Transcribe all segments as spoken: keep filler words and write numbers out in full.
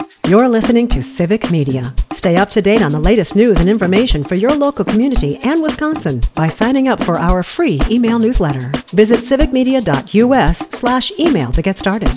You're listening to Civic Media. Stay up to date on the latest news and information for your local community and Wisconsin by signing up for our free email newsletter. Visit civicmedia.us slash email to get started.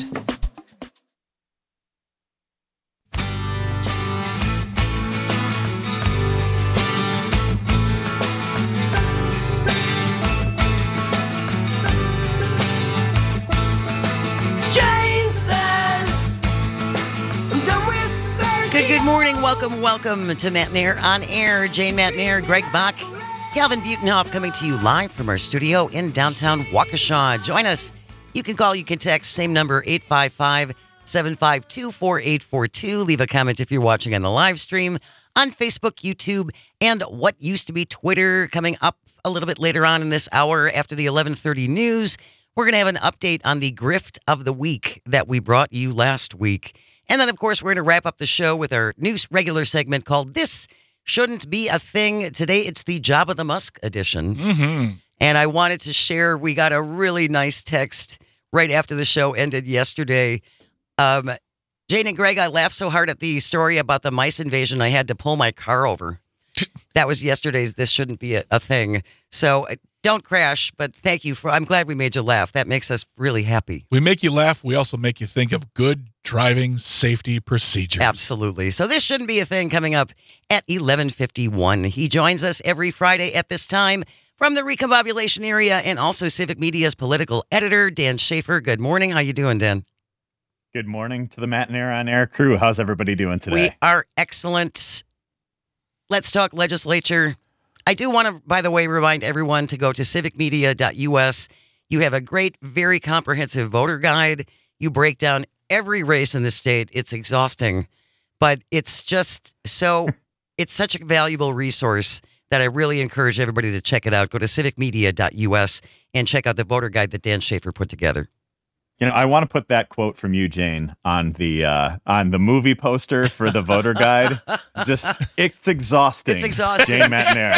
Good morning. Welcome, welcome to Matt Nair on Air. Jane Matt Nair, Greg Bach, Calvin Butenhoff coming to you live from our studio in downtown Waukesha. Join us. You can call, you can text, same number, eight five five, seven five two, four eight four two. Leave a comment if you're watching on the live stream on Facebook, YouTube, and what used to be Twitter. Coming up a little bit later on in this hour after the eleven thirty news, we're going to have an update on the grift of the week that we brought you last week. And then, of course, we're going to wrap up the show with our new regular segment called This Shouldn't Be a Thing. Today, it's the Job of the Musk edition. Mm-hmm. And I wanted to share, we got a really nice text right after the show ended yesterday. Um, Jane and Greg, I laughed so hard at the story about the mice invasion, I had to pull my car over. That was yesterday's This Shouldn't Be a, a Thing. So don't crash, but thank you for, I'm glad we made you laugh. That makes us really happy. We make you laugh. We also make you think of good driving safety procedures. Absolutely. So this shouldn't be a thing coming up at eleven fifty-one. He joins us every Friday at this time from the Recombobulation area and also Civic Media's political editor, Dan Schaefer. Good morning. How you doing, Dan? Good morning to the Matt Nair on Air crew. How's everybody doing today? We are excellent. Let's talk legislature. I do want to, by the way, remind everyone to go to civic media dot U S. You have a great, very comprehensive voter guide. You break down every race in the state. It's exhausting, but it's just so, it's such a valuable resource that I really encourage everybody to check it out. Go to civic media dot U S and check out the voter guide that Dan Schaefer put together. You know, I want to put that quote from you, Jane, on the uh, on the movie poster for the voter guide. Just, it's exhausting. It's exhausting. Jane Matt Nair.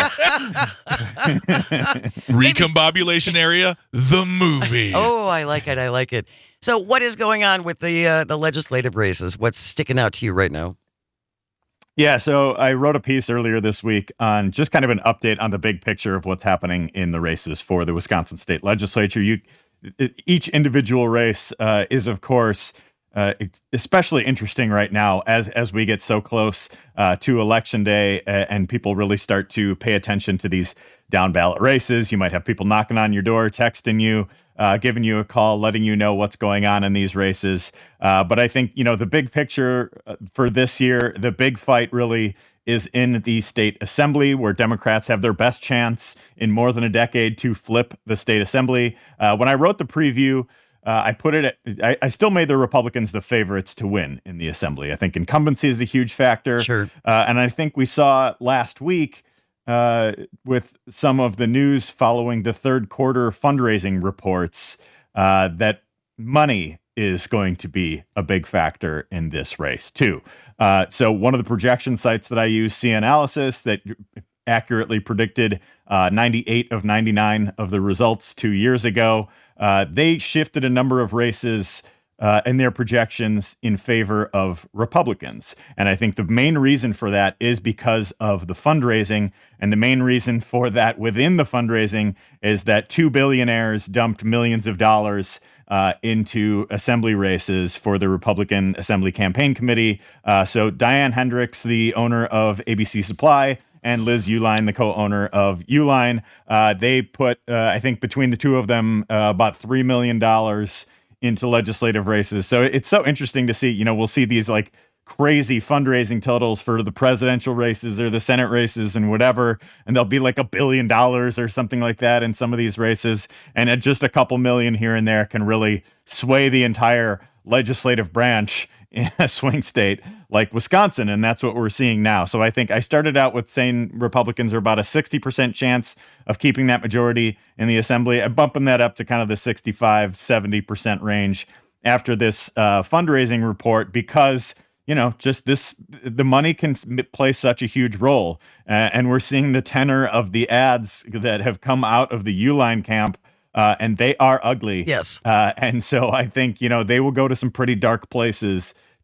Recombobulation area, the movie. Oh, I like it. I like it. So what is going on with the uh, the legislative races? What's sticking out to you right now? Yeah, so I wrote a piece earlier this week on just kind of an update on the big picture of what's happening in the races for the Wisconsin State Legislature. You Each individual race uh, is, of course, uh, especially interesting right now as as we get so close uh, to Election Day uh, and people really start to pay attention to these down ballot races. You might have people knocking on your door, texting you, uh, giving you a call, letting you know what's going on in these races. Uh, but I think, you know, the big picture for this year, the big fight really is in the state assembly, where Democrats have their best chance in more than a decade to flip the state assembly. Uh, when I wrote the preview, uh, I put it, at, I, I still made the Republicans the favorites to win in the assembly. I think incumbency is a huge factor. Sure. Uh, and I think we saw last week uh, with some of the news following the third quarter fundraising reports uh, that money is going to be a big factor in this race too. Uh, so one of the projection sites that I use, C-Analysis, that accurately predicted uh, ninety-eight of ninety-nine of the results two years ago. Uh, they shifted a number of races uh, in their projections in favor of Republicans. And I think the main reason for that is because of the fundraising. And the main reason for that within the fundraising is that two billionaires dumped millions of dollars Uh, into assembly races for the Republican Assembly Campaign Committee. Uh, so Diane Hendricks, the owner of A B C Supply, and Liz Uline, the co-owner of Uline, uh, they put, uh, I think between the two of them, uh, about three million dollars into legislative races. So it's so interesting to see, you know, we'll see these like crazy fundraising totals for the presidential races or the Senate races and whatever, and there'll be like a billion dollars or something like that in some of these races, and at just a couple million here and there can really sway the entire legislative branch in a swing state like Wisconsin, and that's what we're seeing now. So I think I started out with saying Republicans are about a sixty percent chance of keeping that majority in the assembly. I'm bumping that up to kind of the sixty-five, seventy percent range after this uh, fundraising report, because you know, just this, the money can play such a huge role. Uh, and we're seeing the tenor of the ads that have come out of the Uline camp, uh, and they are ugly. Yes. Uh, and so I think, you know, they will go to some pretty dark places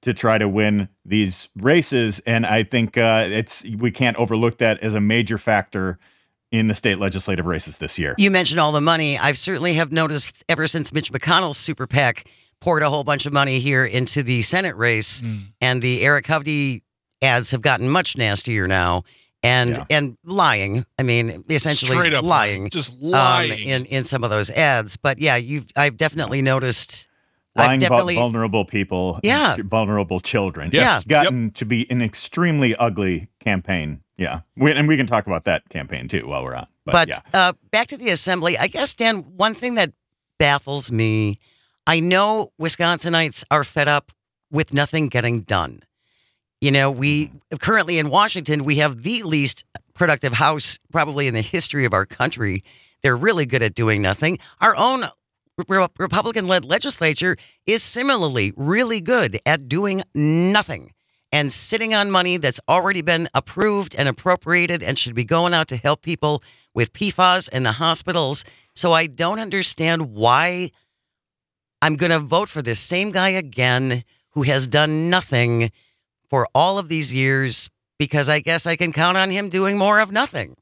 to try to win these races. And I think uh, it's we can't overlook that as a major factor in the state legislative races this year. You mentioned all the money. I've certainly have noticed ever since Mitch McConnell's super PAC poured a whole bunch of money here into the Senate race, mm. and the Eric Hovde ads have gotten much nastier now. And yeah. and lying, I mean, essentially Straight up lying, just lying um, in in some of those ads. But yeah, you've I've definitely noticed lying I've definitely, about vulnerable people, yeah, vulnerable children. Yes. It's gotten yep. to be an extremely ugly campaign. Yeah, we, and we can talk about that campaign too while we're on. But, but yeah. uh, back to the assembly, I guess, Dan. One thing that baffles me, I know Wisconsinites are fed up with nothing getting done. You know, we currently in Washington, we have the least productive House probably in the history of our country. They're really good at doing nothing. Our own re- Republican-led legislature is similarly really good at doing nothing and sitting on money that's already been approved and appropriated and should be going out to help people with P FAS and the hospitals. So I don't understand why I'm going to vote for this same guy again who has done nothing for all of these years, because I guess I can count on him doing more of nothing.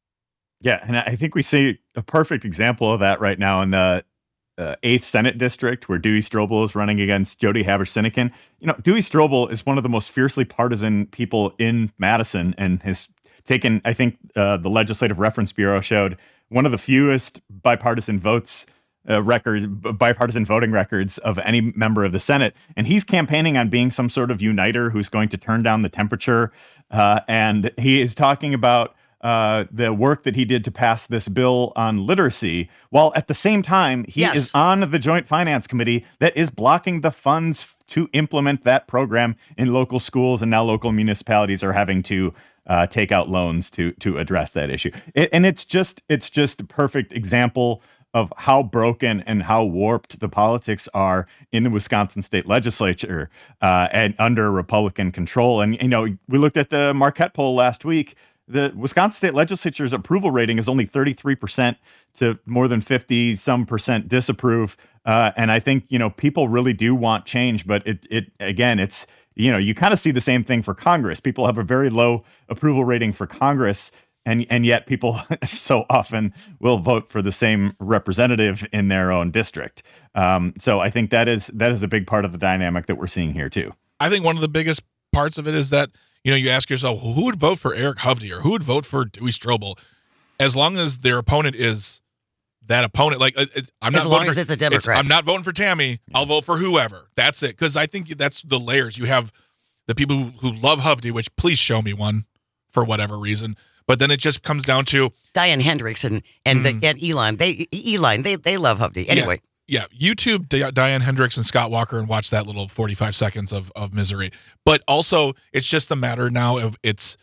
Yeah, and I think we see a perfect example of that right now in the uh, eighth Senate District, where Dewey Strobel is running against Jody Haber-Sinekin. You know, Dewey Strobel is one of the most fiercely partisan people in Madison, and has taken, I think uh, the Legislative Reference Bureau showed, one of the fewest bipartisan votes Uh, records, bipartisan voting records of any member of the Senate. And he's campaigning on being some sort of uniter who's going to turn down the temperature. Uh, and he is talking about uh, the work that he did to pass this bill on literacy, while at the same time, he yes. is on the Joint Finance Committee that is blocking the funds to implement that program in local schools. And now local municipalities are having to uh, take out loans to to address that issue. It, and it's just it's just a perfect example of how broken and how warped the politics are in the Wisconsin state legislature uh, and under Republican control. And, you know, we looked at the Marquette poll last week. The Wisconsin state legislature's approval rating is only thirty-three percent to more than fifty some percent disapprove. Uh, and I think, you know, people really do want change, but it, it again, it's, you know, you kind of see the same thing for Congress. People have a very low approval rating for Congress. And and yet people so often will vote for the same representative in their own district. Um, so I think that is that is a big part of the dynamic that we're seeing here too. I think one of the biggest parts of it is that, you know, you ask yourself, who would vote for Eric Hovde or who would vote for Dewey Strobel? As long as their opponent is that opponent, like it, I'm not as long voting as for, it's a Democrat. It's, I'm not voting for Tammy. I'll vote for whoever. That's it. Because I think that's the layers. You have the people who, who love Hovde, which please show me one for whatever reason. But then it just comes down to Diane Hendricks and and, mm, the, and Elon. They Elon. They they love Hovde. Anyway, yeah, yeah. YouTube D- Diane Hendricks and Scott Walker and watch that little forty-five seconds of of misery. But also, it's just a matter now of it's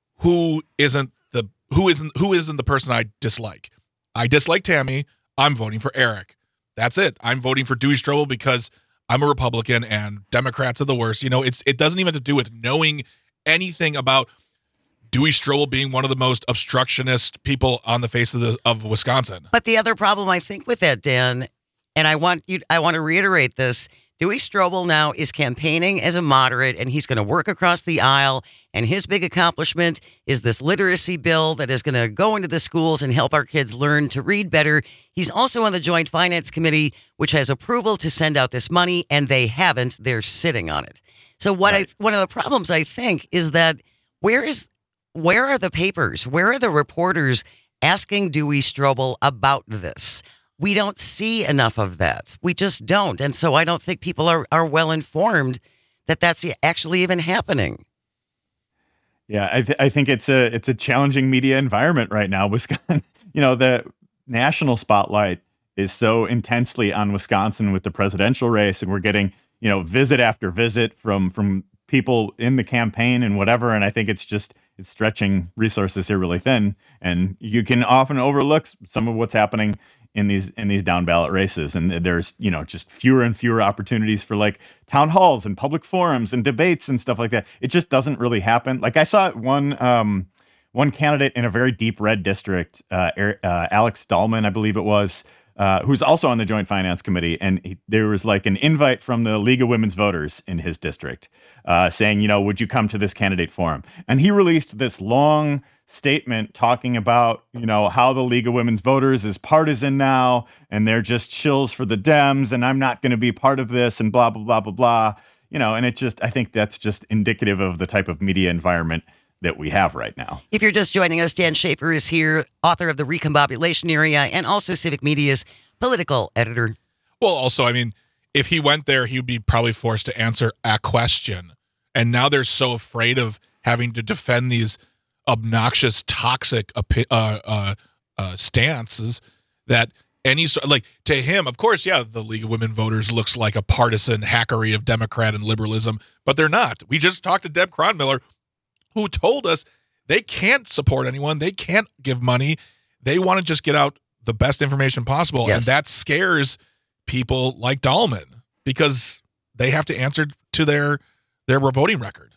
who isn't the who isn't who isn't the person I dislike. I dislike Tammy. I'm voting for Eric. That's it. I'm voting for Dewey Strobel because I'm a Republican and Democrats are the worst. You know, it's it doesn't even have to do with knowing anything about Dewey Strobel being one of the most obstructionist people on the face of the of Wisconsin. But the other problem I think with that, Dan, and I want you, I want to reiterate this: Dewey Strobel now is campaigning as a moderate, and he's going to work across the aisle. And his big accomplishment is this literacy bill that is going to go into the schools and help our kids learn to read better. He's also on the Joint Finance Committee, which has approval to send out this money, and they haven't. They're sitting on it. So what right. I, one of the problems I think is that where is Where are the papers? Where are the reporters asking Dewey Strobel about this? We don't see enough of that. We just don't. And so I don't think people are, are well informed that that's actually even happening. Yeah, I, th- I think it's a it's a challenging media environment right now. Wisconsin, you know, the national spotlight is so intensely on Wisconsin with the presidential race, and we're getting, you know, visit after visit from from people in the campaign and whatever. And I think it's just it's stretching resources here really thin, and you can often overlook some of what's happening in these in these down ballot races. And there's, you know, just fewer and fewer opportunities for like town halls and public forums and debates and stuff like that. It just doesn't really happen. Like I saw one um, one candidate in a very deep red district, uh, uh, Alex Dahlman, I believe it was, uh, who's also on the Joint Finance Committee, and he, there was like an invite from the League of Women's Voters in his district uh, saying, you know, would you come to this candidate forum? And he released this long statement talking about, you know, how the League of Women's Voters is partisan now, and they're just shills for the Dems, and I'm not going to be part of this, and blah, blah, blah, blah, blah. You know, and it just, I think that's just indicative of the type of media environment that we have right now. If you're just joining us, Dan Schaefer is here, author of The Recombobulation Area and also Civic Media's political editor. Well, also, I mean, if he went there, he would be probably forced to answer a question. And now they're so afraid of having to defend these obnoxious, toxic uh, uh, uh, stances that any sort, like, to him, of course, yeah, the League of Women Voters looks like a partisan hackery of Democrat and liberalism, but they're not. We just talked to Deb Cronmiller, who told us they can't support anyone. They can't give money. They want to just get out the best information possible. Yes. And that scares people like Dahlman because they have to answer to their their voting record.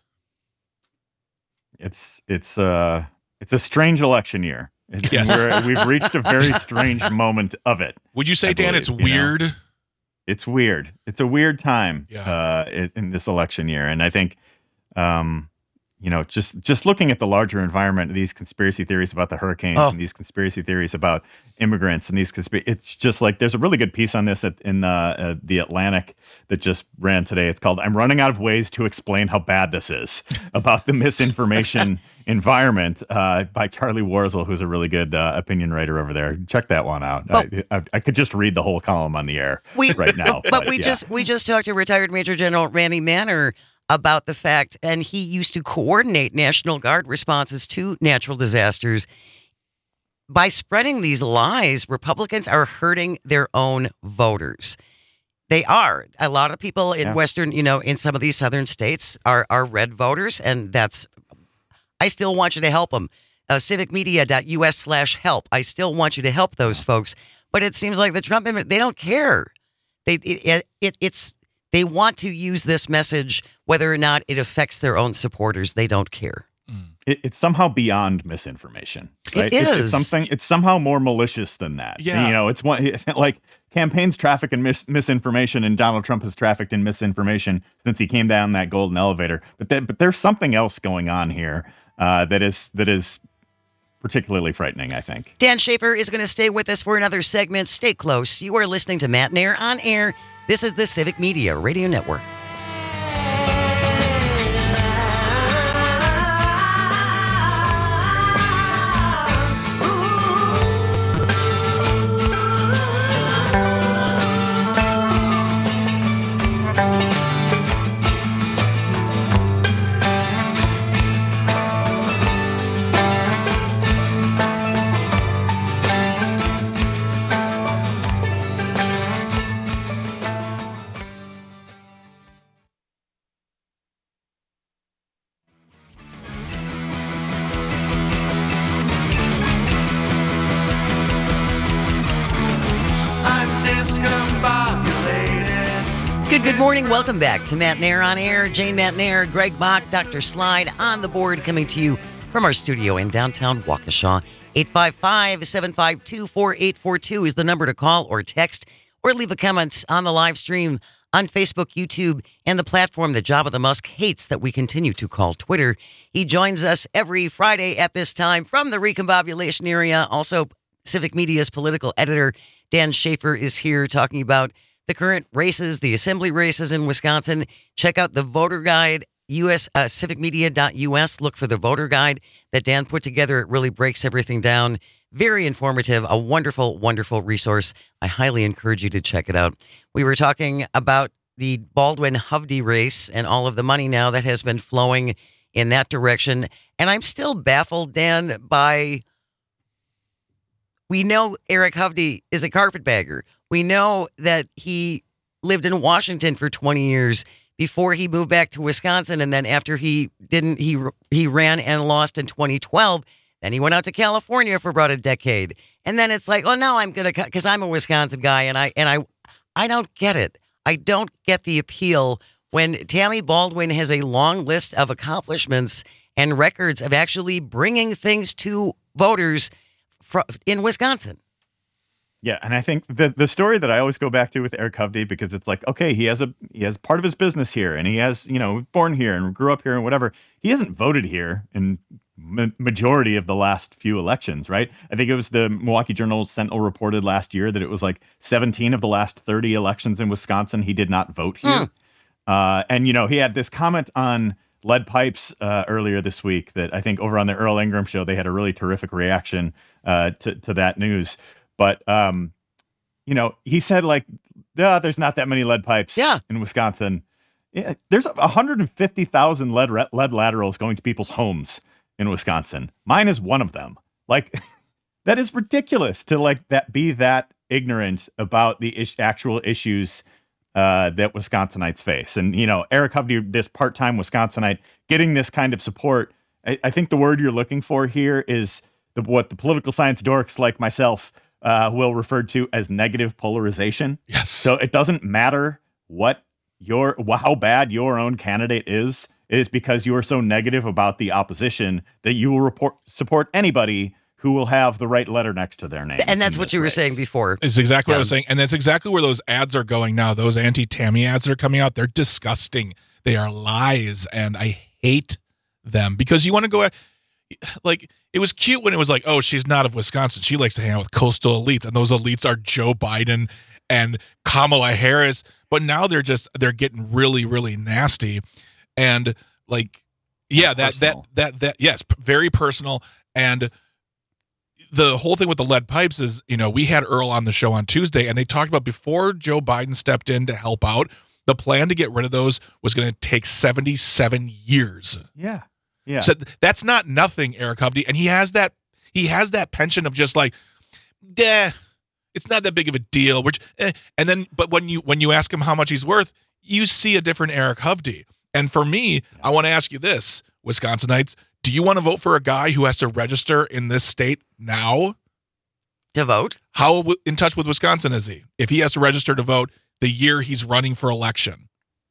It's it's uh it's a strange election year. It, Yes. we're, we've reached a very strange moment of it. Would you say, I Dan, believe, it's you know. weird? It's weird. It's a weird time Yeah. uh, in, in this election year, and I think, um, you know, just just looking at the larger environment, these conspiracy theories about the hurricanes Oh. and these conspiracy theories about immigrants and these conspiracy, it's just like there's a really good piece on this at, in uh, uh, the Atlantic that just ran today. It's called "I'm Running Out of Ways to Explain How Bad This Is" about the misinformation environment uh, by Charlie Warzel, who's a really good uh, opinion writer over there. Check that one out. Well- I, I, I could just read the whole column on the air We, right now. But we yeah. just we just talked to retired Major General Randy Manner about the fact, and he used to coordinate National Guard responses to natural disasters. By spreading these lies, Republicans are hurting their own voters. They are. A lot of people in Yeah. Western, you know, in some of these southern states are are red voters, and that's. I still want you to help them. Uh, civicmedia.us slash help. I still want you to help those folks, but it seems like the Trump admin, they don't care. They it, it it's they want to use this message whether or not it affects their own supporters. They don't care. It, it's somehow beyond misinformation. Right? It It's, is. it's something. It's somehow more malicious than that. Yeah. You know, it's one it's like campaigns traffic in mis- misinformation, and Donald Trump has trafficked in misinformation since he came down that golden elevator. But then, but there's something else going on here uh, that is that is particularly frightening, I think. Dan Schaefer is going to stay with us for another segment. Stay close. You are listening to Matt Nair on air. This is the Civic Media Radio Network. Good, good morning. Welcome back to Matt Nair on air. Jane Matt Nair, Greg Bach, Doctor Slide on the board, coming to you from our studio in downtown Waukesha. eight five five, seven five two, four eight four two is the number to call or text or leave a comment on the live stream on Facebook, YouTube, and the platform that Jabba the Musk hates that we continue to call Twitter. He joins us every Friday at this time from the Recombobulation Area. Also, Civic Media's political editor, Dan Schaefer, is here talking about the current races, the assembly races in Wisconsin. Check out the voter guide, us uh, civicmedia.us. Look for the voter guide that Dan put together. It really breaks everything down. Very informative, a wonderful, wonderful resource. I highly encourage you to check it out. We were talking about the Baldwin-Hovde race and all of the money now that has been flowing in that direction. And I'm still baffled, Dan, by... We know Eric Hovde is a carpetbagger. We know that he lived in Washington for twenty years before he moved back to Wisconsin. And then after he didn't, he he ran and lost in twenty twelve. Then he went out to California for about a decade. And then it's like, oh, no, I'm going to, because I'm a Wisconsin guy. And I and I, I don't get it. I don't get the appeal when Tammy Baldwin has a long list of accomplishments and records of actually bringing things to voters in Wisconsin. Yeah, and I think the the story that I always go back to with Eric Hovde, because it's like, okay, he has a he has part of his business here, and he has, you know, born here and grew up here and whatever. He hasn't voted here in ma- majority of the last few elections, right? I think it was the Milwaukee Journal Sentinel reported last year that it was like seventeen of the last thirty elections in Wisconsin he did not vote here. Hmm. Uh, and you know, he had this comment on lead pipes uh, earlier this week that I think over on the Earl Ingram show they had a really terrific reaction uh, to to that news. But, um, you know, he said, like, yeah, there's not that many lead pipes Yeah. in Wisconsin. Yeah, there's one hundred fifty thousand lead, lead laterals going to people's homes in Wisconsin. Mine is one of them. Like, that is ridiculous to, like, that be that ignorant about the is- actual issues uh, that Wisconsinites face. And, you know, Eric Hovde, this part-time Wisconsinite, getting this kind of support, I, I think the word you're looking for here is the, what the political science dorks like myself Uh, will refer to as negative polarization. Yes. So it doesn't matter what your how bad your own candidate is. It is because you are so negative about the opposition that you will report support anybody who will have the right letter next to their name. And that's in what this you were race. saying before. It's exactly what I Yeah. was saying. And that's exactly where those ads are going now. Those anti-Tammy ads that are coming out, they're disgusting. They are lies, and I hate them because you want to go at, like, it was cute when it was like, oh, she's not of Wisconsin. She likes to hang out with coastal elites, and those elites are Joe Biden and Kamala Harris. But now they're just they're getting really, really nasty, and like, yeah, that that Personal. that that yes, p- very personal. And the whole thing with the lead pipes is, you know, we had Earl on the show on Tuesday, and they talked about before Joe Biden stepped in to help out, the plan to get rid of those was going to take seventy-seven years. Yeah. Yeah. So th- that's not nothing, Eric Hovde, and he has that he has that penchant of just like, "Duh, it's not that big of a deal." Which, eh. And then, but when you when you ask him how much he's worth, you see a different Eric Hovde. And for me, I want to ask you this, Wisconsinites: do you want to vote for a guy who has to register in this state now? To vote? How w- in touch with Wisconsin is he? If he has to register to vote the year he's running for election.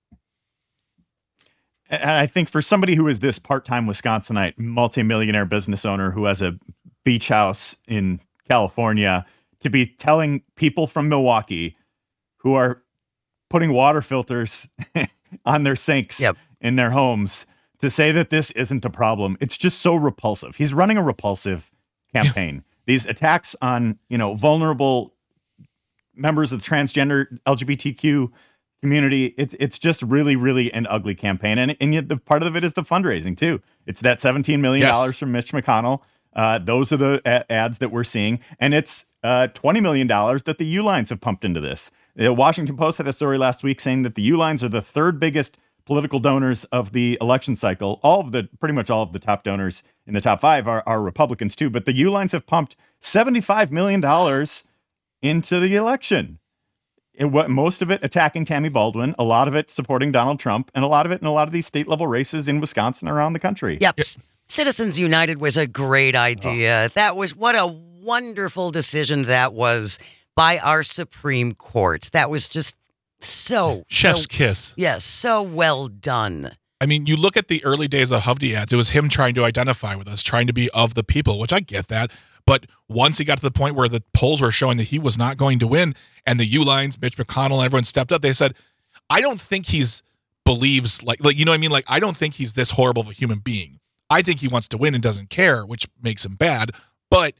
And I think for somebody who is this part-time Wisconsinite, multimillionaire business owner who has a beach house in California, to be telling people from Milwaukee who are putting water filters on their sinks Yep. in their homes to say that this isn't a problem, it's just so repulsive. He's running a repulsive campaign. These attacks on, you know, vulnerable members of the transgender L G B T Q community, it, it's just really, really an ugly campaign. And, and yet the part of it is the fundraising too. It's that seventeen million dollars Yes. from Mitch McConnell. Uh, those are the a- ads that we're seeing. And it's uh, twenty million dollars that the U-Lines have pumped into this. The Washington Post had a story last week saying that the U-Lines are the third biggest political donors of the election cycle. All of the, pretty much all of the top donors in the top five are, are Republicans too. But the U-Lines have pumped seventy-five million dollars into the election. It, what, most of it attacking Tammy Baldwin, a lot of it supporting Donald Trump, and a lot of it in a lot of these state level races in Wisconsin and around the country. Yep. C- Citizens United was a great idea. That was what a wonderful decision that was by our Supreme Court. That was just so, Chef's so kiss. yes, so well done. I mean, you look at the early days of Hovde ads, it was him trying to identify with us, trying to be of the people, which I get that. But once he got to the point where the polls were showing that he was not going to win, and the U-Lines, Mitch McConnell, and everyone stepped up, they said, I don't think he's believes, like, like, you know what I mean? Like, I don't think he's this horrible of a human being. I think he wants to win and doesn't care, which makes him bad. But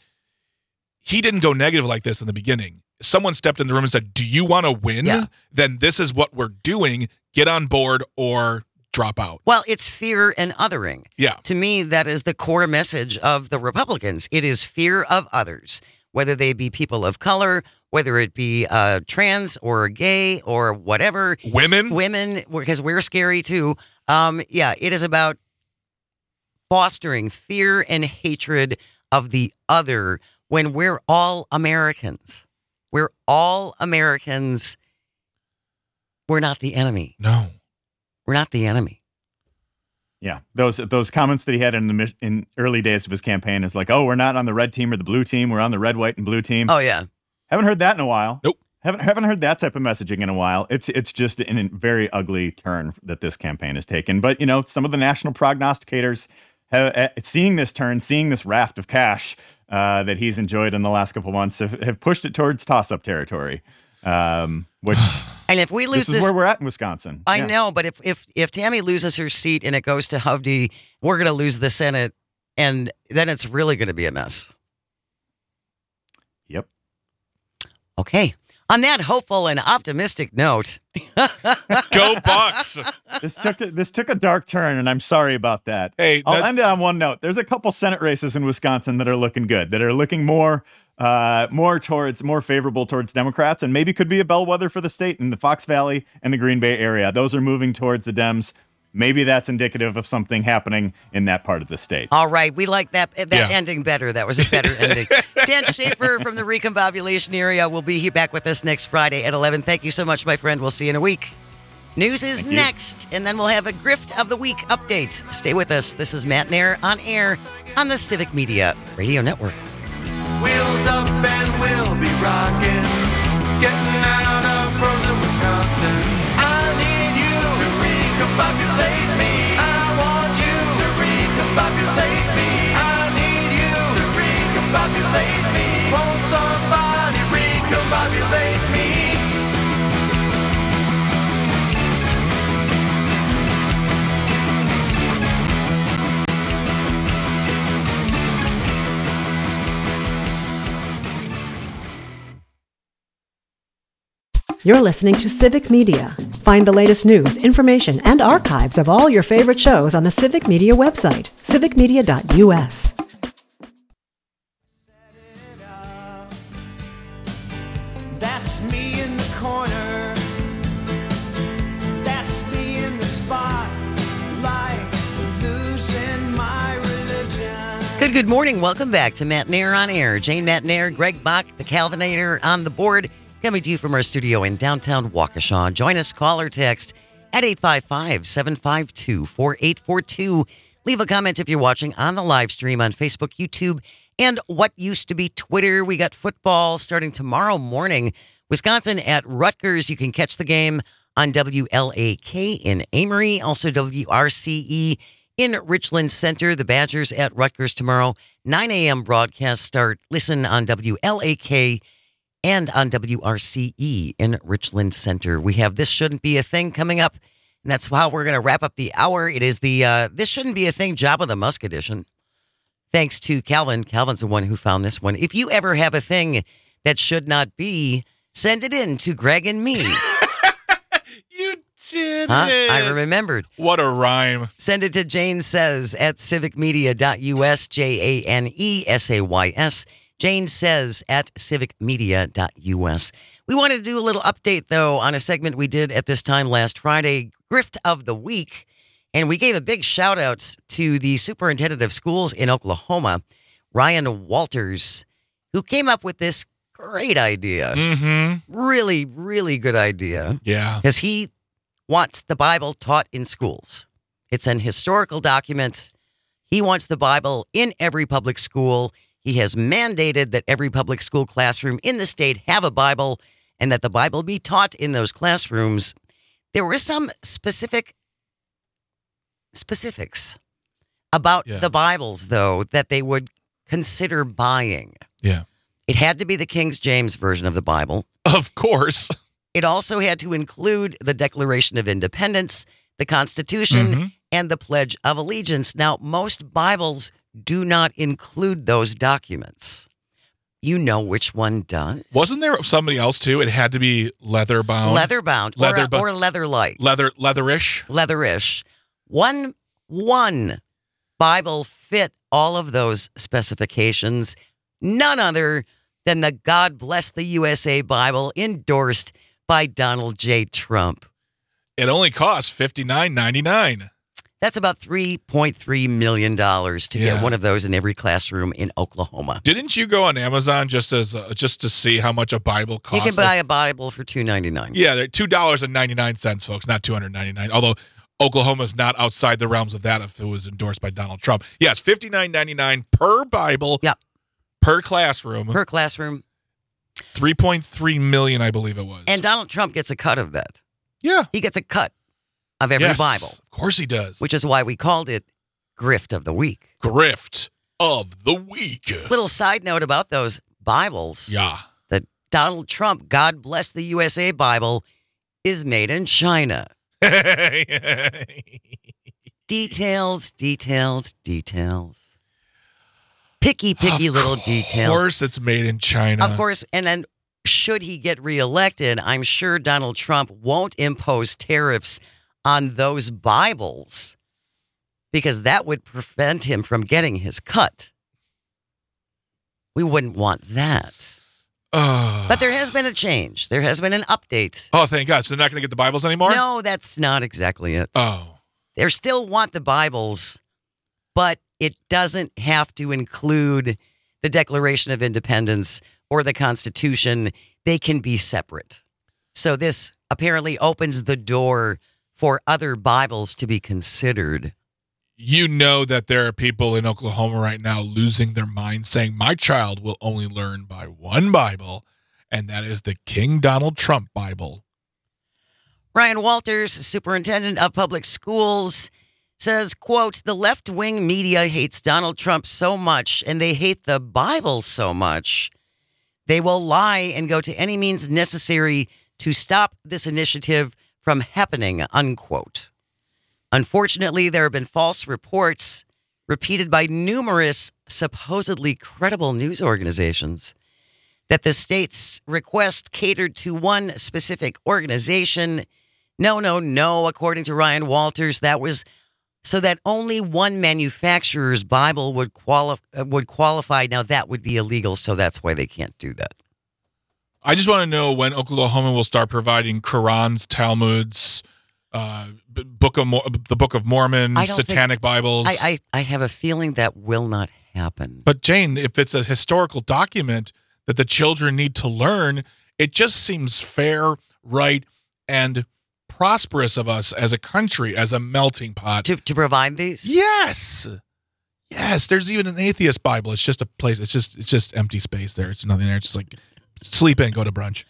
he didn't go negative like this in the beginning. Someone stepped in the room and said, do you want to win? Yeah. Then this is what we're doing. Get on board or drop out. Well, it's fear and othering. Yeah. To me, that is the core message of the Republicans. It is fear of others, whether they be people of color, whether it be uh, trans or gay or whatever. Women? Women, because we're scary too. Um, yeah, it is about fostering fear and hatred of the other when we're all Americans. We're all Americans. We're not the enemy. No. We're not the enemy. Yeah, those those comments that he had in the mis- in early days of his campaign is like, oh, we're not on the red team or the blue team. We're on the red, white, and blue team. Oh, yeah. Haven't heard that in a while. Nope. Haven't haven't heard that type of messaging in a while. It's it's just in a very ugly turn that this campaign has taken. But you know, some of the national prognosticators have, uh, seeing this turn, seeing this raft of cash uh, that he's enjoyed in the last couple months have, have pushed it towards toss-up territory, um, which and if we lose this is this, where we're at in Wisconsin. I Yeah. know, but if, if, if Tammy loses her seat and it goes to Hovde, we're going to lose the Senate, and then it's really going to be a mess. Yep. Okay. On that hopeful and optimistic note, Go Bucks. This took this took a dark turn, and I'm sorry about that. Hey, I'll that's- end it on one note. There's a couple Senate races in Wisconsin that are looking good, that are looking more uh, more towards more favorable towards Democrats, and maybe could be a bellwether for the state in the Fox Valley and the Green Bay area. Those are moving towards the Dems. Maybe that's indicative of something happening in that part of the state. all right, we like that that Yeah. ending better. That was a better ending. Dan Schaefer from the Recombobulation area will be here back with us next Friday at eleven. Thank you so much, my friend. We'll see you in a week. News is Thank you. next, and then we'll have a Grift of the Week update. Stay with us. This is Matt Nair on air on the Civic Media Radio Network. Wheels up and we'll be rocking, getting out of frozen Wisconsin. I need you to recombobulate me. I want you to recombobulate me. I need you to recombobulate me. Won't somebody recombobulate me? You're listening to Civic Media. Find the latest news, information, and archives of all your favorite shows on the Civic Media website, civic media dot u s. That's me in the corner. That's me in the spotlight, losing my religion. Good, good morning. Welcome back to Matt Nair on air. Jane Matt Nair, Greg Bach, the Calvinator on the board, coming to you from our studio in downtown Waukesha. Join us, call or text at eight five five, seven five two, four eight four two. Leave a comment if you're watching on the live stream on Facebook, YouTube, and what used to be Twitter. We got football starting tomorrow morning. Wisconsin at Rutgers. You can catch the game on W L A K in Amory, also W R C E in Richland Center. The Badgers at Rutgers tomorrow, nine a.m. broadcast start. Listen on W L A K and on W R C E in Richland Center. We have This Shouldn't Be a Thing coming up, and that's how we're going to wrap up the hour. It is the uh, This Shouldn't Be a Thing Job of the Musk edition. Thanks to Calvin. Calvin's the one who found this one. If you ever have a thing that should not be, send it in to Greg and me. You did Huh? it. I remembered. What a rhyme. Send it to Jane Says at civic media dot u s, J A N E S A Y S. Jane Says at civic media dot u s. We wanted to do a little update, though, on a segment we did at this time last Friday, Grift of the Week. And we gave a big shout out to the superintendent of schools in Oklahoma, Ryan Walters, who came up with this great idea. Mm-hmm. Really, really good idea. Yeah. Because he wants the Bible taught in schools. It's an historical document. He wants the Bible in every public school. He has mandated that every public school classroom in the state have a Bible and that the Bible be taught in those classrooms. There were some specific specifics about Yeah. the Bibles, though, that they would consider buying. Yeah. It had to be the King James Version of the Bible. Of course. It also had to include the Declaration of Independence, the Constitution, Mhm. and the Pledge of Allegiance. Now, most Bibles do not include those documents. You know which one does? Wasn't there somebody else too? It had to be leather bound. leather bound Leather or, bu- or leather-like, Leather leatherish. leatherish. One one Bible fit all of those specifications. None other than the God Bless the U S A Bible endorsed by Donald J. Trump. It only costs fifty-nine ninety-nine. That's about three point three million dollars to Yeah. get one of those in every classroom in Oklahoma. Didn't you go on Amazon just as uh, just to see how much a Bible costs? You can buy a Bible for two ninety-nine. Yeah, they're two dollars and ninety nine cents, folks, not two hundred ninety nine. Although Oklahoma's not outside the realms of that if it was endorsed by Donald Trump. Yes, fifty nine ninety nine per Bible. Yep. Per classroom. Per classroom. three point three million, I believe it was. And Donald Trump gets a cut of that. yeah, He gets a cut of every yes, Bible, of course he does. which is why we called it Grift of the Week. Grift. of the week. Little side note about those Bibles. Yeah. The Donald Trump, God Bless the U S A Bible, is made in China. Details, details, details. Picky, picky of little details. Of course it's made in China. Of course, and then should he get reelected, I'm sure Donald Trump won't impose tariffs on those Bibles because that would prevent him from getting his cut. We wouldn't want that. Uh, But there has been a change. There has been an update. oh, thank God. So they're not going to get the Bibles anymore? No, that's not exactly it. Oh. They still want the Bibles, but it doesn't have to include the Declaration of Independence or the Constitution. They can be separate. So this apparently opens the door for other Bibles to be considered. You know that there are people in Oklahoma right now losing their minds saying, my child will only learn by one Bible, and that is the King Donald Trump Bible. Ryan Walters, superintendent of public schools, says, quote, the left-wing media hates Donald Trump so much and they hate the Bible so much, they will lie and go to any means necessary to stop this initiative from happening, unquote. Unfortunately, there have been false reports repeated by numerous supposedly credible news organizations that the state's request catered to one specific organization. No, no, no. According to Ryan Walters, that was so that only one manufacturer's Bible would quali- would qualify. Now, that would be illegal, so that's why they can't do that. I just want to know when Oklahoma will start providing Qurans, Talmuds, uh, b- Book of Mo- the Book of Mormon, I don't Satanic think- Bibles. I, I, I have a feeling that will not happen. But Jane, if it's a historical document that the children need to learn, it just seems fair, right, and prosperous of us as a country, as a melting pot. To, to provide these? Yes. Yes. There's even an atheist Bible. It's just a place. It's just it's just empty space there. It's nothing there. It's just like sleep in, go to brunch.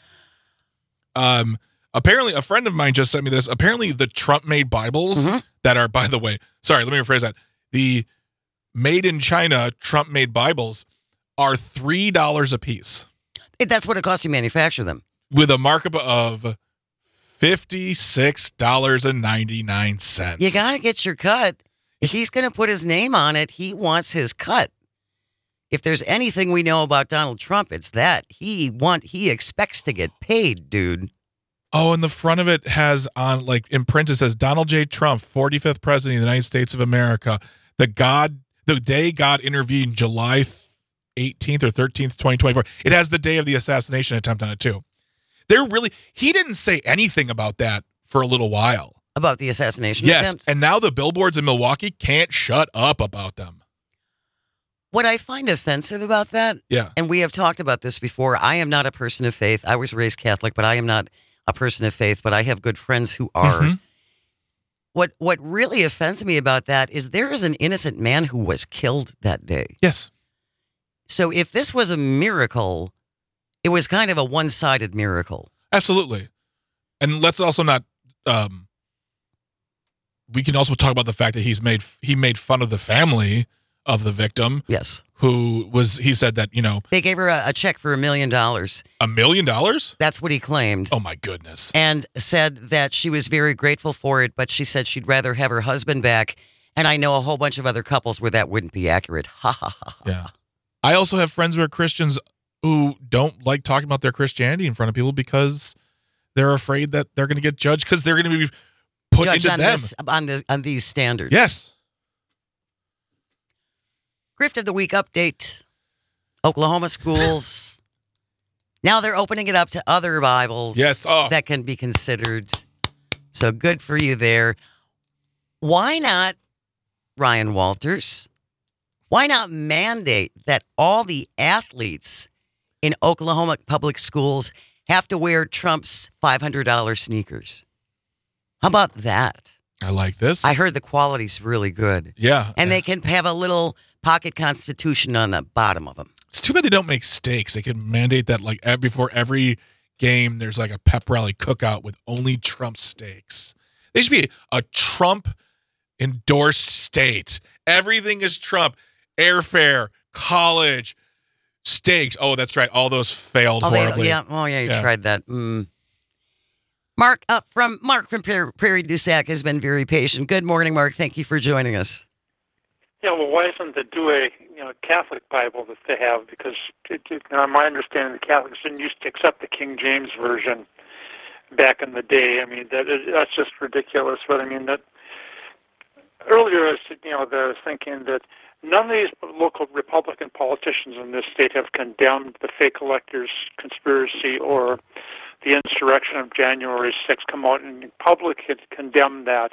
Um apparently a friend of mine just sent me this. Apparently the Trump made Bibles Mhm. that are, by the way, sorry, let me rephrase that. The made in China Trump made Bibles are three dollars a piece That's what it costs to manufacture them. with a markup of fifty-six dollars and ninety-nine cents. You got to get your cut. If he's going to put his name on it, he wants his cut. If there's anything we know about Donald Trump, it's that he want he expects to get paid, dude. Oh, and the front of it has on, like, in print, it says Donald J. Trump, forty-fifth President of the United States of America. The God, the day God intervened, July eighteenth or thirteenth, twenty twenty-four. It has the day of the assassination attempt on it, too. They're really, he didn't say anything about that for a little while. About the assassination Yes, attempt. and now the billboards in Milwaukee can't shut up about them. What I find offensive about that, Yeah. and we have talked about this before, I am not a person of faith. I was raised Catholic, but I am not a person of faith, but I have good friends who are. Mhm. What what really offends me about that is there is an innocent man who was killed that day. Yes. So if this was a miracle, it was kind of a one-sided miracle. Absolutely. And let's also not, um, we can also talk about the fact that he's made, he made fun of the family of the victim, Yes. who was, he said that, you know, They gave her a, a check for a million dollars. a million dollars? That's what he claimed. Oh my goodness. And said that she was very grateful for it, but she said she'd rather have her husband back. And I know a whole bunch of other couples where that wouldn't be accurate. Ha ha ha. Yeah. I also have friends who are Christians who don't like talking about their Christianity in front of people because they're afraid that they're going to get judged because they're going to be put Judge into on them. this on this on these standards. Yes. Grift of the Week update. Oklahoma schools. Now they're opening it up to other Bibles Yes. Oh. that can be considered. So good for you there. Why not, Ryan Walters? Why not mandate that all the athletes in Oklahoma public schools have to wear Trump's five hundred dollars sneakers? How about that? I like this. I heard the quality's really good. yeah. And they can have a little pocket constitution on the bottom of them. It's too bad they don't make steaks. They could mandate that, like, ev- before every game, there's like a pep rally cookout with only Trump steaks. They should be a Trump endorsed state. Everything is Trump. airfare, college, stakes. Oh, that's right. All those failed Oh, they, horribly. yeah. Oh, yeah. You Yeah. tried that. Mm. Mark uh, from Mark from Prairie, Prairie du Sac has been very patient. Good morning, Mark. Thank you for joining us. Yeah, well, why isn't the Douay, you know, Catholic Bible that they have? Because, it, it, you know, my understanding, the Catholics didn't used to accept the King James Version back in the day. I mean, that is, that's just ridiculous. But I mean, that earlier, I was, you know, I was thinking that none of these local Republican politicians in this state have condemned the fake electors conspiracy or the insurrection of January sixth. Come out in public and condemn that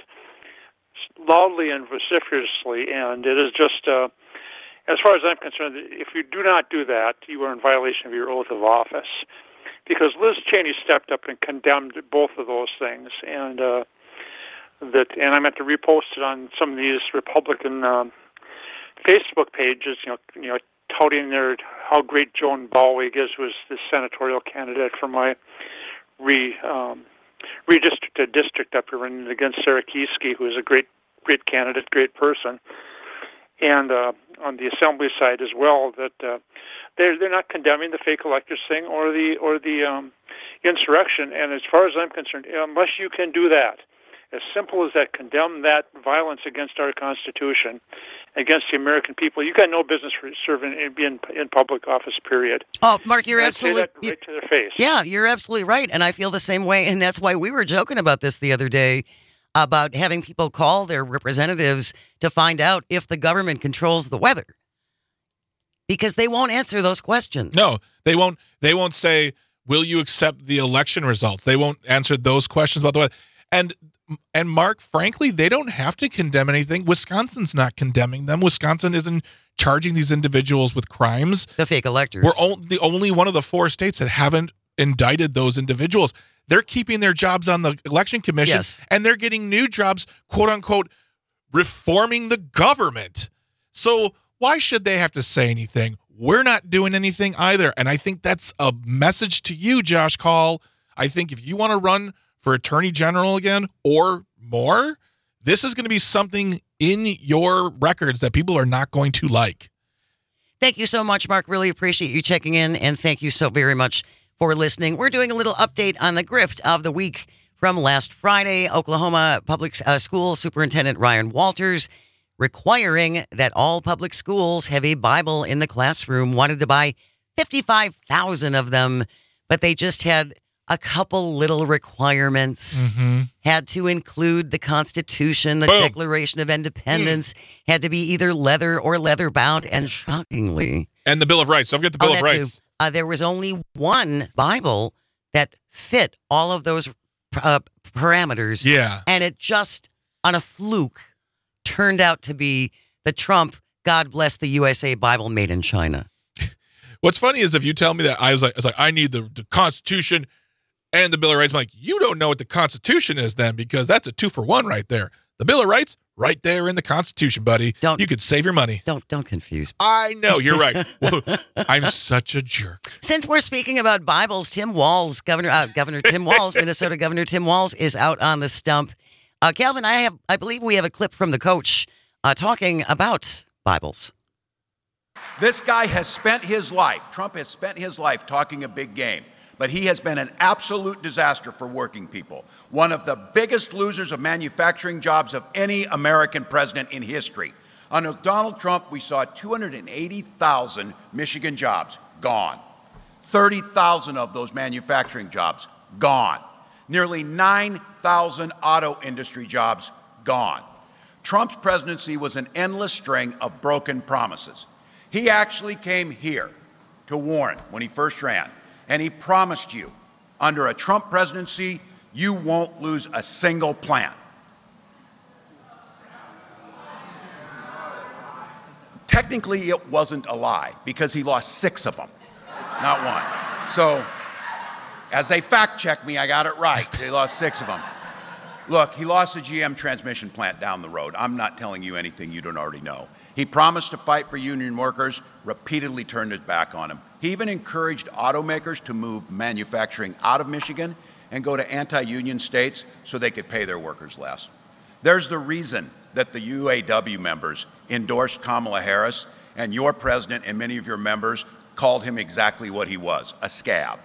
loudly and vociferously, and it is just, uh, as far as I'm concerned, if you do not do that, you are in violation of your oath of office. Because Liz Cheney stepped up and condemned both of those things, and uh, that, and I meant to repost it on some of these Republican um, Facebook pages, you know, you know, touting their how great Joan Bowig is, was the senatorial candidate for my re. Um, redistricted district up here, running against Sarah Kieske, who is a great, great candidate, great person, and uh, on the assembly side as well. That uh, they're they're not condemning the fake electors thing or the or the um, insurrection. And as far as I'm concerned, unless you can do that, as simple as that, condemn that violence against our Constitution, against the American people, you got no business for serving in in public office. Period. Oh, Mark, you're I'd absolutely say that right to their face. Yeah, you're absolutely right, and I feel the same way. And that's why we were joking about this the other day, about having people call their representatives to find out if the government controls the weather, because they won't answer those questions. No, they won't. They won't say, "Will you accept the election results?" They won't answer those questions about the weather. And and Mark, frankly, they don't have to condemn anything. Wisconsin's not condemning them. Wisconsin isn't charging these individuals with crimes. The fake electors. We're o- the only one of the four states that haven't indicted those individuals. They're keeping their jobs on the election commission, Yes. and they're getting new jobs, quote unquote, reforming the government. So why should they have to say anything? We're not doing anything either. And I think that's a message to you, Josh Call. I think if you want to run for attorney general again or more, this is going to be something in your records that people are not going to like. Thank you so much, Mark. Really appreciate you checking in, and thank you so very much for listening. We're doing a little update on the grift of the week from last Friday. Oklahoma Public uh, School Superintendent Ryan Walters requiring that all public schools have a Bible in the classroom, wanted to buy fifty-five thousand of them, but they just had a couple little requirements. Mm-hmm. Had to include the Constitution, the Boom. Declaration of Independence, mm. had to be either leather or leather bound, and shockingly, And the Bill of Rights. Don't forget the Bill oh, of that Rights. too, uh, there was only one Bible that fit all of those uh, parameters. Yeah. And it just, on a fluke, turned out to be the Trump, God bless the U S A Bible made in China. What's funny is if you tell me that, I was like, I was like, I need the, the Constitution and the Bill of Rights. I'm like, you don't know what the Constitution is then, because that's a two for one right there. The Bill of Rights, right there in the Constitution, buddy. Don't- you could save your money. Don't don't confuse. I know, you're right. Whoa, I'm such a jerk. Since we're speaking about Bibles, Tim Walz, Governor uh, Governor Tim Walz, Minnesota Governor Tim Walz is out on the stump. Uh, Calvin, I have, I believe we have a clip from the coach uh, talking about Bibles. This guy has spent his life, Trump has spent his life talking a big game, but he has been an absolute disaster for working people. One of the biggest losers of manufacturing jobs of any American president in history. Under Donald Trump, we saw two hundred eighty thousand Michigan jobs gone. thirty thousand of those manufacturing jobs gone. Nearly nine thousand auto industry jobs gone. Trump's presidency was an endless string of broken promises. He actually came here to Warren when he first ran, and he promised you, under a Trump presidency, you won't lose a single plant. Technically, it wasn't a lie, because he lost six of them, not one. So, as they fact-checked me, I got it right. They lost six of them. Look, he lost the G M transmission plant down the road. I'm not telling you anything you don't already know. He promised to fight for union workers, repeatedly turned his back on them. He even encouraged automakers to move manufacturing out of Michigan and go to anti-union states so they could pay their workers less. There's the reason that the U A W members endorsed Kamala Harris and your president and many of your members called him exactly what he was, a scab.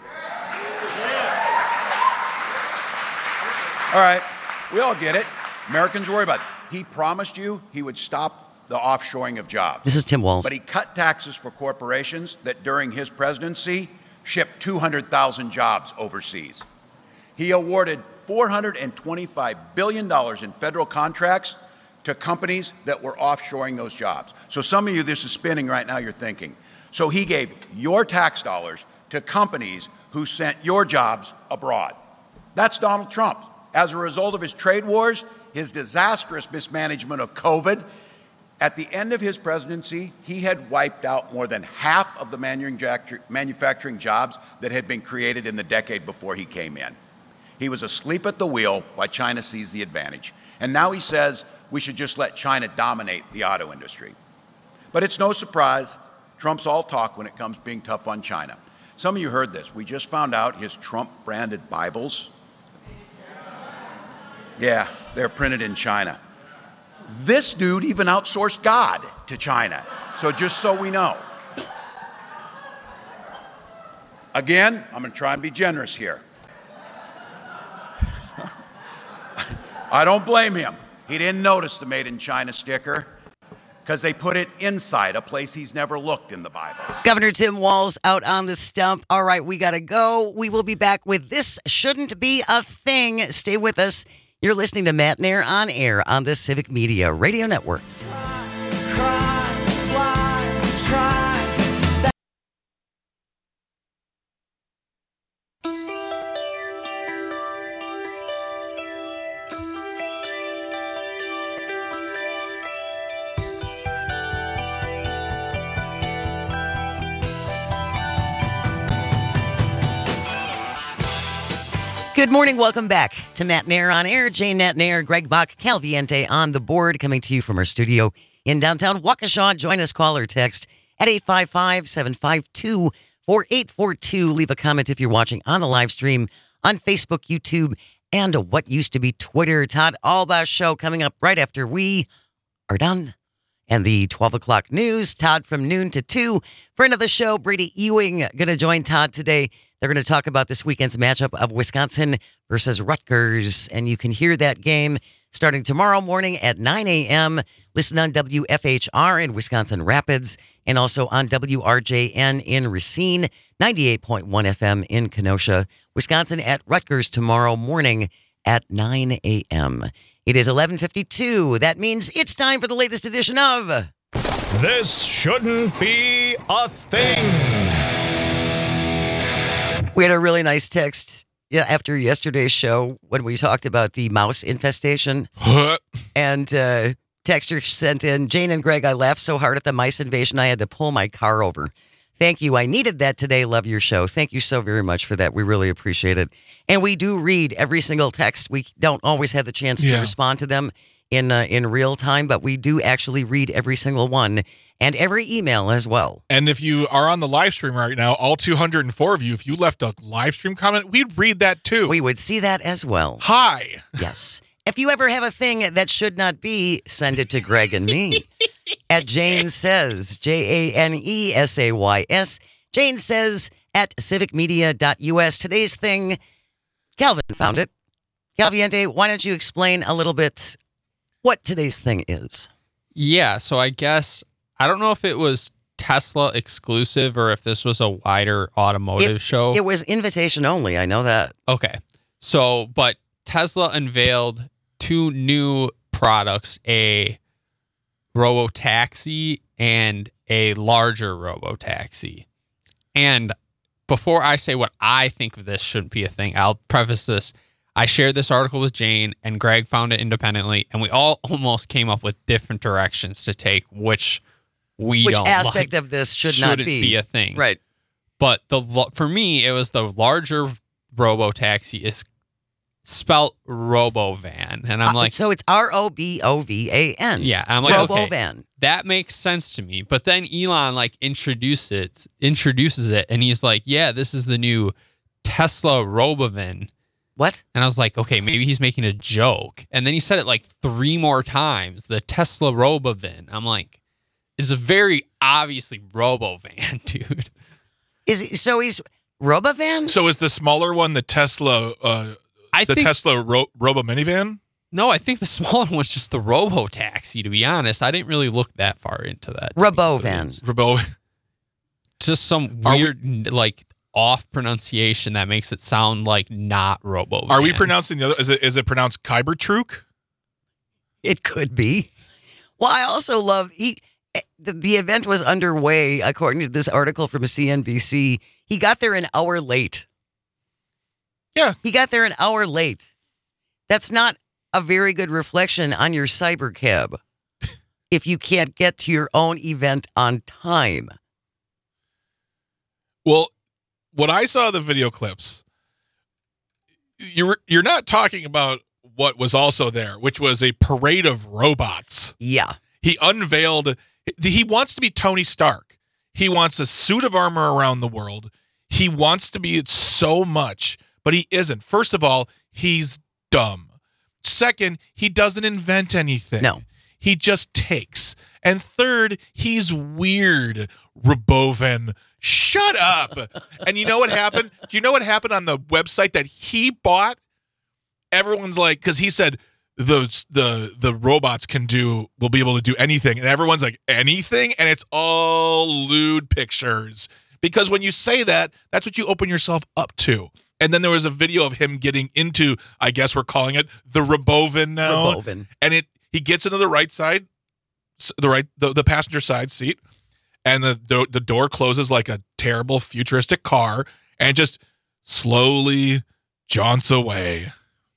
All right, we all get it. Americans worry about it. He promised you he would stop the offshoring of jobs. This is Tim Walz. But he cut taxes for corporations that during his presidency shipped two hundred thousand jobs overseas. He awarded four hundred twenty-five billion dollars in federal contracts to companies that were offshoring those jobs. So some of you, this is spinning right now, you're thinking. So he gave your tax dollars to companies who sent your jobs abroad. That's Donald Trump. As a result of his trade wars, his disastrous mismanagement of COVID, at the end of his presidency, he had wiped out more than half of the manufacturing jobs that had been created in the decade before he came in. He was asleep at the wheel while China seized the advantage. And now he says we should just let China dominate the auto industry. But it's no surprise, Trump's all talk when it comes to being tough on China. Some of you heard this. We just found out his Trump-branded Bibles, yeah, they're printed in China. This dude even outsourced God to China. So just so we know. Again, I'm going to try and be generous here. I don't blame him. He didn't notice the Made in China sticker because they put it inside a place he's never looked in the Bible. Governor Tim Walz out on the stump. All right, we got to go. We will be back with This Shouldn't Be a Thing. Stay with us. You're listening to Matt Nair on air on the Civic Media Radio Network. Good morning. Welcome back to Matt Nair on air. Jane Matt Nair, Greg Bach, Calviente on the board, coming to you from our studio in downtown Waukesha. Join us, call or text at eight five five, seven five two, four eight four two. Leave a comment if you're watching on the live stream on Facebook, YouTube, and what used to be Twitter. Todd Albaugh Show coming up right after we are done. And the twelve o'clock news. Todd from noon to two. Friend of the show, Brady Ewing, going to join Todd today. They're going to talk about this weekend's matchup of Wisconsin versus Rutgers. And you can hear that game starting tomorrow morning at nine a.m. Listen on W F H R in Wisconsin Rapids and also on W R J N in Racine, ninety-eight point one F M in Kenosha. Wisconsin at Rutgers tomorrow morning at nine a.m. It is eleven fifty-two. That means it's time for the latest edition of This Shouldn't Be a Thing. We had a really nice text yeah, after yesterday's show when we talked about the mouse infestation. and uh, texter sent in, Jane and Greg, I laughed so hard at the mice invasion, I had to pull my car over. Thank you. I needed that today. Love your show. Thank you so very much for that. We really appreciate it. And we do read every single text. We don't always have the chance to Yeah. respond to them in uh, in real time, but we do actually read every single one and every email as well. And if you are on the live stream right now, all two hundred four of you, if you left a live stream comment, we'd read that too. We would see that as well. Hi. Yes. If you ever have a thing that should not be, send it to Greg and me. At Jane Says, J A N E S A Y S. Jane Says at civic media dot U S. Today's thing, Calvin found it. Calviente, why don't you explain a little bit what today's thing is? Yeah, so I guess, I don't know if it was Tesla exclusive or if this was a wider automotive It- show. It was invitation only, I know that. Okay. So, but Tesla unveiled two new products, a robo-taxi and a larger robo-taxi. And before I say what I think of this shouldn't be a thing, I'll preface this. I shared this article with Jane and Greg found it independently, and we all almost came up with different directions to take, which we Which don't aspect like. of this should not Shouldn't be. be a thing. Right. But the lo- for me, it was the larger robo-taxi is spelt robo-van. And I'm Uh, like, so it's R O B O V A N. yeah, I'm like, okay, Robo-van. that makes sense to me. But then Elon like introduces it, introduces it, and he's like, yeah, this is the new Tesla Robovan. What? And I was like, okay, maybe he's making a joke. And then he said it like three more times, the Tesla Robovan. I'm like, is a very obviously Robovan, dude. Is he, so he's Robovan? So is the smaller one the Tesla? Uh, I the think, Tesla ro- Robo minivan? No, I think the smaller one's just the Robo Taxi. To be honest, I didn't really look that far into that. Robovan. Robo. Just some Are weird, we, like off pronunciation that makes it sound like not Robovan. Are we pronouncing the other? Is it is it pronounced Kybertruck? It could be. Well, I also love he. The, the event was underway, according to this article from C N B C. He got there an hour late. Yeah. He got there an hour late. That's not a very good reflection on your cybercab if you can't get to your own event on time. Well, what I saw the video clips, you're you're not talking about what was also there, which was a parade of robots. Yeah. He unveiled, he wants to be Tony Stark. He wants a suit of armor around the world. He wants to be it so much, but he isn't. First of all, he's dumb. Second, he doesn't invent anything. No. He just takes. And third, he's weird. Robovan, shut up. And you know what happened? Do you know what happened on the website that he bought? Everyone's like, because he said the the the robots can do, will be able to do anything. And everyone's like, anything? And it's all lewd pictures. Because when you say that, that's what you open yourself up to. And then there was a video of him getting into, I guess we're calling it the Robovan now. Robovan. And it he gets into the right side, the right the, the passenger side seat, and the, the the door closes like a terrible futuristic car, and just slowly jaunts away.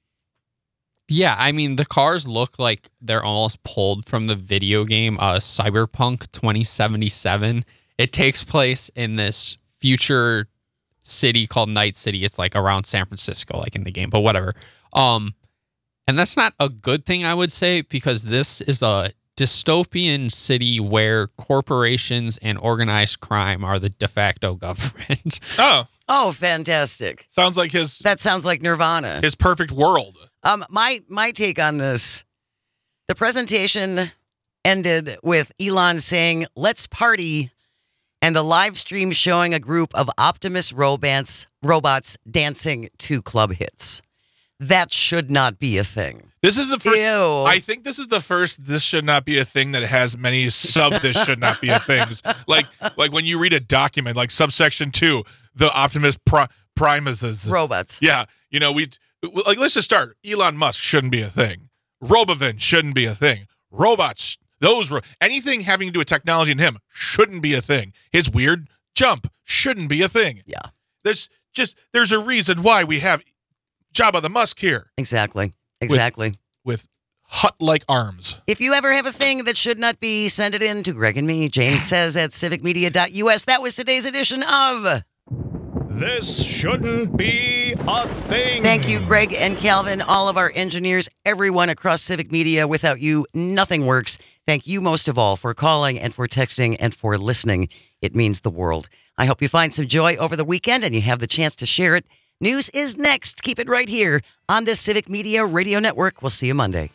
Yeah, I mean, the cars look like they're almost pulled from the video game uh, Cyberpunk twenty seventy-seven. It takes place in this future city called Night City. It's like around San Francisco, like in the game, but whatever. Um, and that's not a good thing, I would say, because this is a dystopian city where corporations and organized crime are the de facto government. Oh. Oh, fantastic. Sounds like his... That sounds like Nirvana. His perfect world. Um, my my take on this, the presentation ended with Elon saying, "Let's party," and the live stream showing a group of Optimus robots, robots dancing to club hits. That should not be a thing. This is the first. Ew. I think this is the first. This should not be a thing that has many sub. This should not be a things. Like like when you read a document, like subsection two, the Optimus Pri- Primuses robots. Yeah, you know we like. Let's just start. Elon Musk shouldn't be a thing. Robovan shouldn't be a thing. Robots, those ro- anything having to do with technology and him shouldn't be a thing. His weird jump shouldn't be a thing. Yeah, there's just there's a reason why we have Jabba the Musk here. Exactly. Exactly. With, with hut-like arms. If you ever have a thing that should not be, send it in to Greg and me. Jane says at civic media dot U S. That was today's edition of This Shouldn't Be a Thing. Thank you, Greg and Calvin, all of our engineers, everyone across Civic Media. Without you, nothing works. Thank you most of all for calling and for texting and for listening. It means the world. I hope you find some joy over the weekend and you have the chance to share it. News is next. Keep it right here on the Civic Media Radio Network. We'll see you Monday.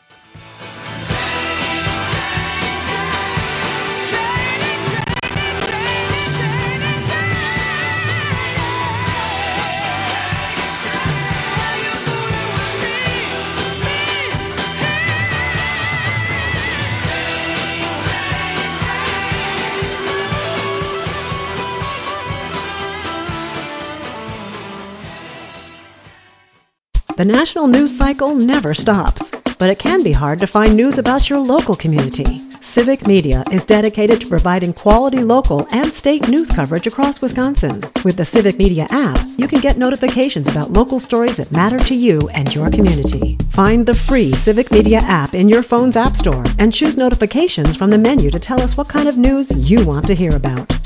The national news cycle never stops, but it can be hard to find news about your local community. Civic Media is dedicated to providing quality local and state news coverage across Wisconsin. With the Civic Media app, you can get notifications about local stories that matter to you and your community. Find the free Civic Media app in your phone's app store and choose notifications from the menu to tell us what kind of news you want to hear about.